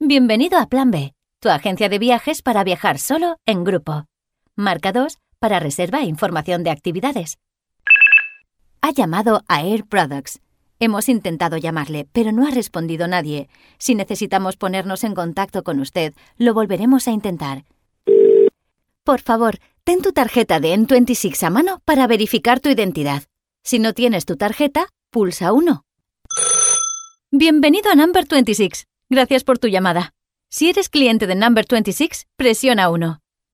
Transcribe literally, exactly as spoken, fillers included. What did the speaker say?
Bienvenido a Plan B, tu agencia de viajes para viajar solo en grupo. Marca dos para reserva e información de actividades. Ha llamado a Air Products. Hemos intentado llamarle, pero no ha respondido nadie. Si necesitamos ponernos en contacto con usted, lo volveremos a intentar. Por favor, ten tu tarjeta de N veintiséis a mano para verificar tu identidad. Si no tienes tu tarjeta, pulsa uno. Bienvenido a Number veintiséis. Gracias por tu llamada. Si eres cliente de Number veintiséis, presiona uno.